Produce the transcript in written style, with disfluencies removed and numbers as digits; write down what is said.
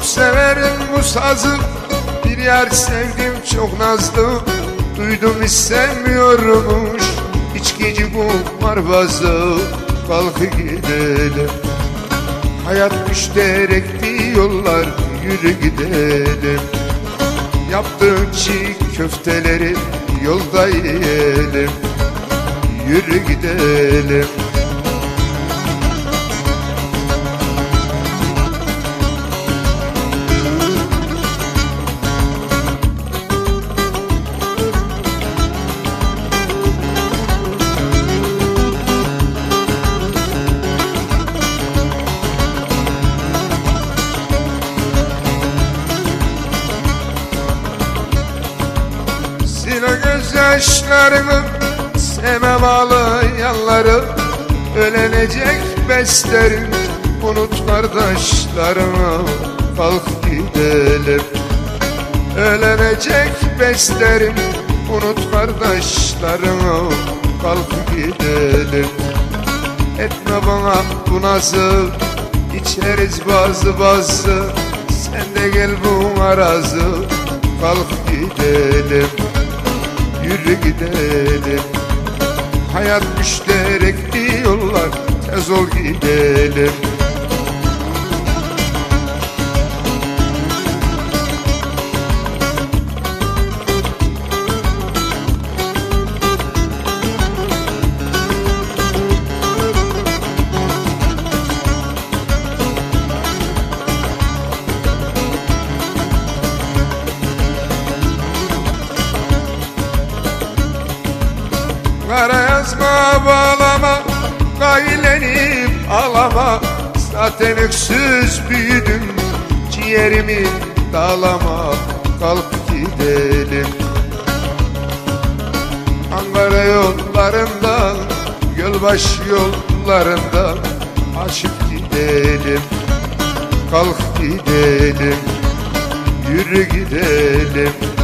severim bu sazı, bir yar sevdim çok nazlı. Duydum istemiyormuş içkici kumarbazı. Kalk gidelim, hayat müşterek diyorlar, yürü gidelim. Yaptığı çiğ köfteleri yolda yiyelim, yürü gidelim. Sil o gözyaşlarımı, sevmem ağlayanları. Ölenecek beslerim, unut kardeşlerimi. Kalk gidelim. Ölenecek beslerim, unut kardeşlerimi. Kalk gidelim. Etme bana bu nazı, içeriz bazı. Sen de gel bu marazı. Kalk gidelim, yürü gidelim. Hayat müşterek diyorlar, tez ol gidelim. Kara yazma bağlama, gaylenip ağlama. Zaten öksüz büyüdüm, ciğerimi dağlama. Kalk gidelim. Ankara yollarından, Gölbaş yollarından aşıp gidelim. Kalk gidelim, yürü gidelim.